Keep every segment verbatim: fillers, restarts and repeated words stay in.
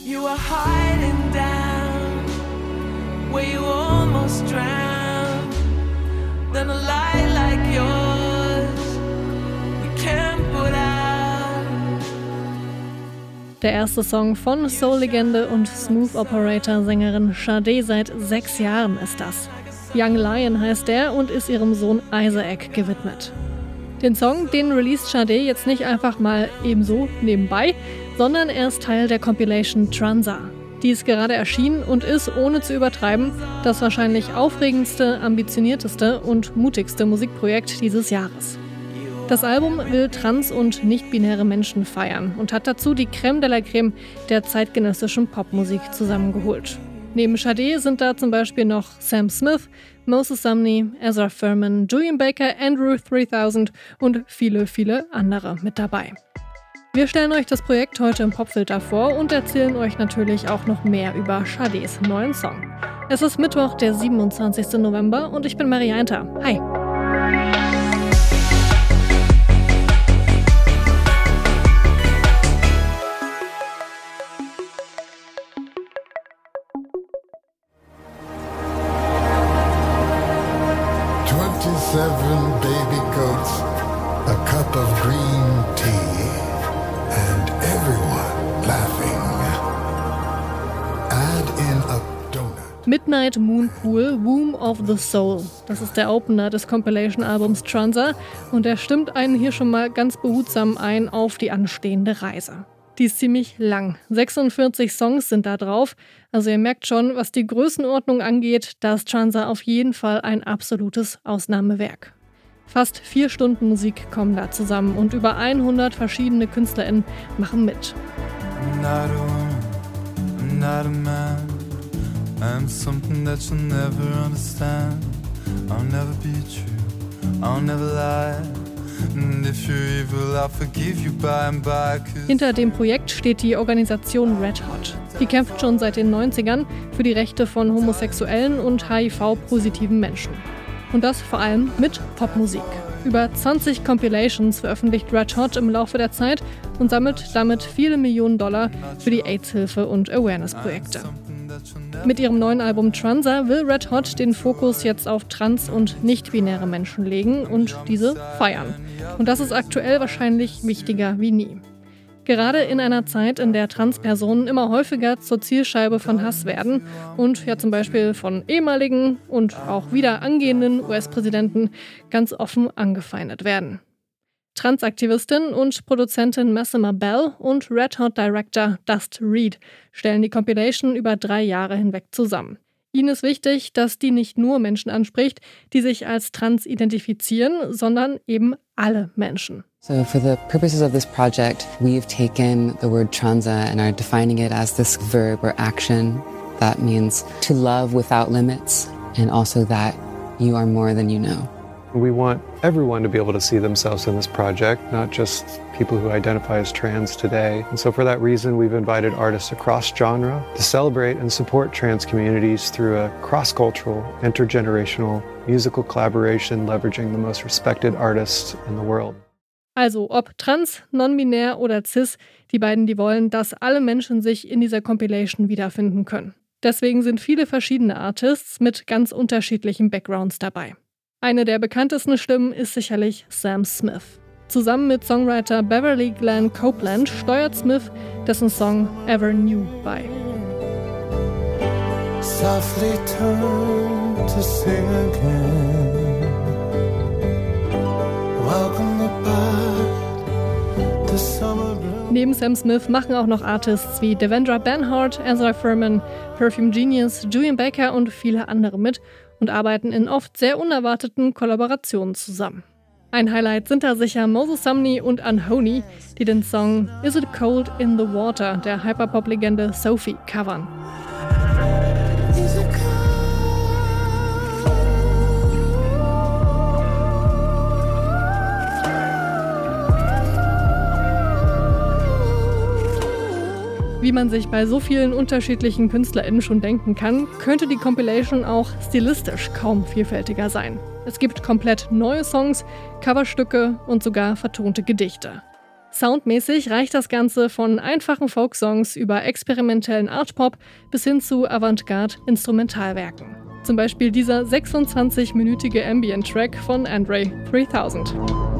You were hiding down where you almost drowned. Then a light like yours you can't put out. Der erste Song von Soul-Legende und Smooth-Operator-Sängerin Sade, seit sechs Jahren ist das. Young Lion heißt er und ist ihrem Sohn Isaac gewidmet. Den Song, den released Sade jetzt nicht einfach mal ebenso nebenbei, sondern er ist Teil der Compilation Tranza. Die ist gerade erschienen und ist, ohne zu übertreiben, das wahrscheinlich aufregendste, ambitionierteste und mutigste Musikprojekt dieses Jahres. Das Album will trans- und nicht-binäre Menschen feiern und hat dazu die Crème de la Crème der zeitgenössischen Popmusik zusammengeholt. Neben Sade sind da zum Beispiel noch Sam Smith, Moses Sumney, Ezra Furman, Julian Baker, Andrew dreitausend und viele, viele andere mit dabei. Wir stellen euch das Projekt heute im Popfilter vor und erzählen euch natürlich auch noch mehr über Sades neuen Song. Es ist Mittwoch, der siebenundzwanzigsten November und ich bin Marianta. Hi! twenty-seven baby goats, a cup of green tea, and everyone laughing. Add in a donut. Midnight Moon Pool, Womb of the Soul. Das ist der Opener des Compilation-Albums Tranza und er stimmt einen hier schon mal ganz behutsam ein auf die anstehende Reise. Die ist ziemlich lang. sechsundvierzig Songs sind da drauf. Also ihr merkt schon, was die Größenordnung angeht, da ist Tranza auf jeden Fall ein absolutes Ausnahmewerk. Fast vier Stunden Musik kommen da zusammen und über hundert verschiedene KünstlerInnen machen mit. I'm not a woman, I'm not a man. I'm something that you'll never understand. I'll never be true, I'll never lie. Hinter dem Projekt steht die Organisation Red Hot. Die kämpft schon seit den neunzigern für die Rechte von homosexuellen und H I V-positiven Menschen. Und das vor allem mit Popmusik. Über zwanzig Compilations veröffentlicht Red Hot im Laufe der Zeit und sammelt damit viele Millionen Dollar für die AIDS-Hilfe und Awareness-Projekte. Mit ihrem neuen Album Tranza will Red Hot den Fokus jetzt auf trans- und nicht-binäre Menschen legen und diese feiern. Und das ist aktuell wahrscheinlich wichtiger wie nie. Gerade in einer Zeit, in der Transpersonen immer häufiger zur Zielscheibe von Hass werden und ja zum Beispiel von ehemaligen und auch wieder angehenden U S-Präsidenten ganz offen angefeindet werden. Transaktivistin und Produzentin Massima Bell und Red Hot Director Dust Reed stellen die Compilation über drei Jahre hinweg zusammen. Ihnen ist wichtig, dass die nicht nur Menschen anspricht, die sich als trans identifizieren, sondern eben alle Menschen. So for the purposes of this project, we've taken the word tranza and are defining it as this verb or action that means to love without limits and also that you are more than you know. We want everyone to be able to see themselves in this project, not just people who identify as trans today. And so for that reason, we've invited artists across genre to celebrate and support trans communities through a cross-cultural, intergenerational musical collaboration leveraging the most respected artists in the world. Also ob trans, non-binär oder cis, die beiden, die wollen, dass alle Menschen sich in dieser Compilation wiederfinden können. Deswegen sind viele verschiedene Artists mit ganz unterschiedlichen Backgrounds dabei. Eine der bekanntesten Stimmen ist sicherlich Sam Smith. Zusammen mit Songwriter Beverly Glenn Copeland steuert Smith dessen Song Ever New bei. Softly turn to sing again. Welcome the back, the summer bloom. Neben Sam Smith machen auch noch Artists wie Devendra Banhart, Ezra Furman, Perfume Genius, Julian Baker und viele andere mit und arbeiten in oft sehr unerwarteten Kollaborationen zusammen. Ein Highlight sind da sicher Moses Sumney und Unholy, die den Song Is It Cold in the Water der Hyperpop-Legende Sophie covern. Wie man sich bei so vielen unterschiedlichen KünstlerInnen schon denken kann, könnte die Compilation auch stilistisch kaum vielfältiger sein. Es gibt komplett neue Songs, Coverstücke und sogar vertonte Gedichte. Soundmäßig reicht das Ganze von einfachen Folksongs über experimentellen Artpop bis hin zu Avantgarde-Instrumentalwerken. Zum Beispiel dieser sechsundzwanzig-minütige Ambient-Track von Andre dreitausend.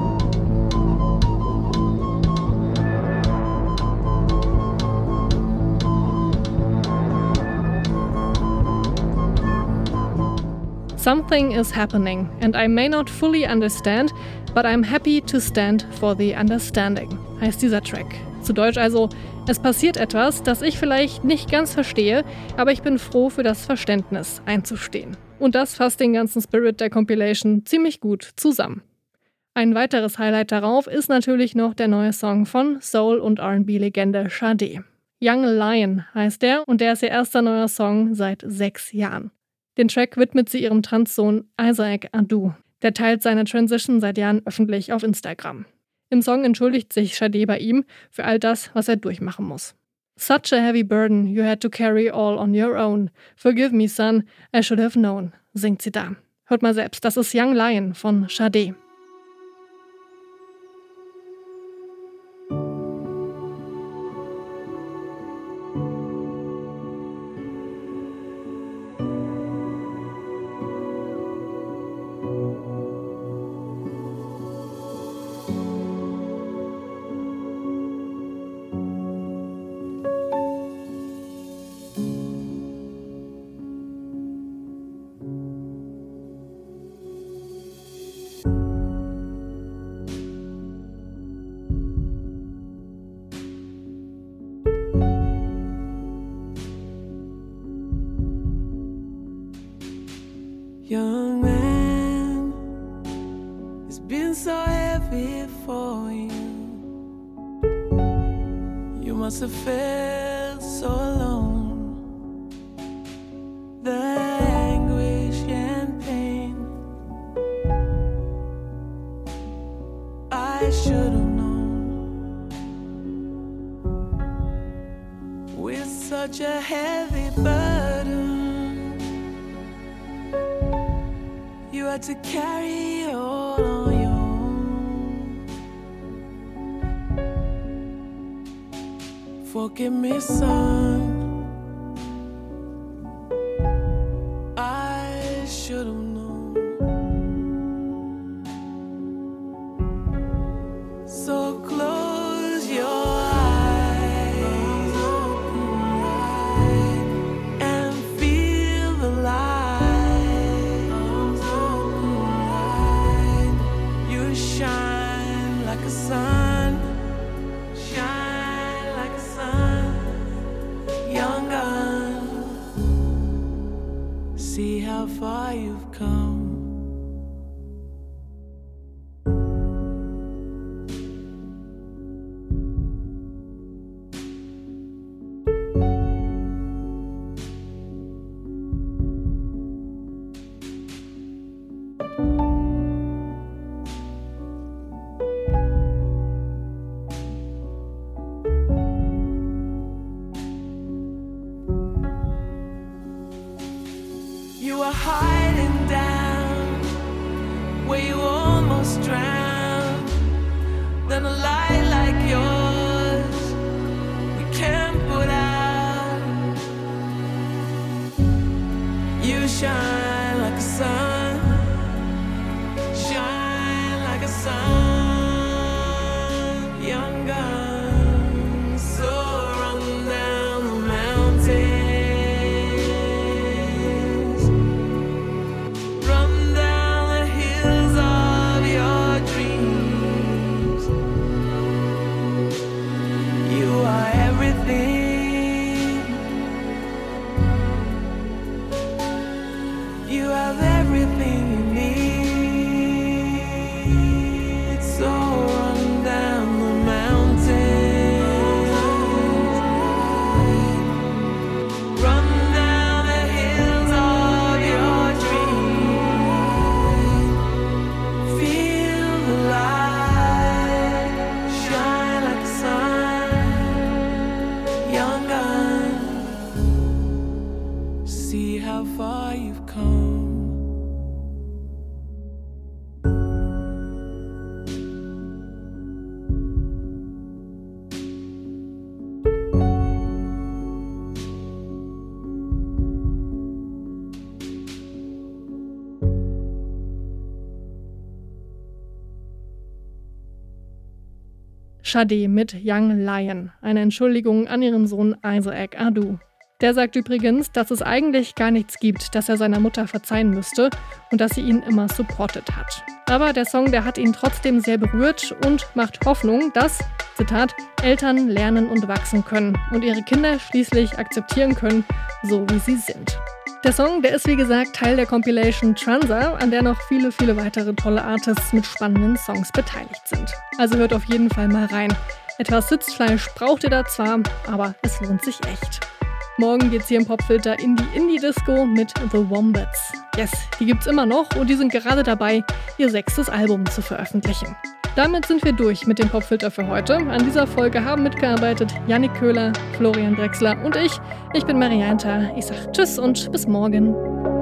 Something is happening, and I may not fully understand, but I'm happy to stand for the understanding, heißt dieser Track. Zu Deutsch also, es passiert etwas, das ich vielleicht nicht ganz verstehe, aber ich bin froh, für das Verständnis einzustehen. Und das fasst den ganzen Spirit der Compilation ziemlich gut zusammen. Ein weiteres Highlight darauf ist natürlich noch der neue Song von Soul- und R and B-Legende Sade. Young Lion heißt der und der ist ihr erster neuer Song seit sechs Jahren. Den Track widmet sie ihrem Transsohn Isaac Adu. Der teilt seine Transition seit Jahren öffentlich auf Instagram. Im Song entschuldigt sich Sade bei ihm für all das, was er durchmachen muss. Such a heavy burden you had to carry all on your own. Forgive me, son, I should have known, singt sie da. Hört mal selbst, das ist Young Lion von Sade. Young man, it's been so heavy for you. You must have felt so alone. The anguish and pain, I should have known. With such a heavy burden you had to carry all on your own. Forgive me, son, I should have known. So close your eyes and feel the light. Shine like a sun, shine like a sun, young gun. See how far you've come. You were hiding down where you almost drowned. Then a light like yours we can't put out. You shine like a sun, shine like a sun, young gun. So run down the mountain. You have everything you need. So run down the mountain, run down the hills of your dreams. Feel the light, shine like the sun, young gun. See how far you've come. Sade mit Young Lion, eine Entschuldigung an ihren Sohn Isaac Adu. Der sagt übrigens, dass es eigentlich gar nichts gibt, dass er seiner Mutter verzeihen müsste und dass sie ihn immer supportet hat. Aber der Song, der hat ihn trotzdem sehr berührt und macht Hoffnung, dass, Zitat, Eltern lernen und wachsen können und ihre Kinder schließlich akzeptieren können, so wie sie sind. Der Song, der ist wie gesagt Teil der Compilation Transa, an der noch viele, viele weitere tolle Artists mit spannenden Songs beteiligt sind. Also hört auf jeden Fall mal rein. Etwas Sitzfleisch braucht ihr da zwar, aber es lohnt sich echt. Morgen geht's hier im Popfilter in die Indie-Disco mit The Wombats. Yes, die gibt's immer noch und die sind gerade dabei, ihr sechstes Album zu veröffentlichen. Damit sind wir durch mit dem Popfilter für heute. An dieser Folge haben mitgearbeitet Yannick Köhler, Florian Drexler und ich. Ich bin Marianta. Ich sag Tschüss und bis morgen.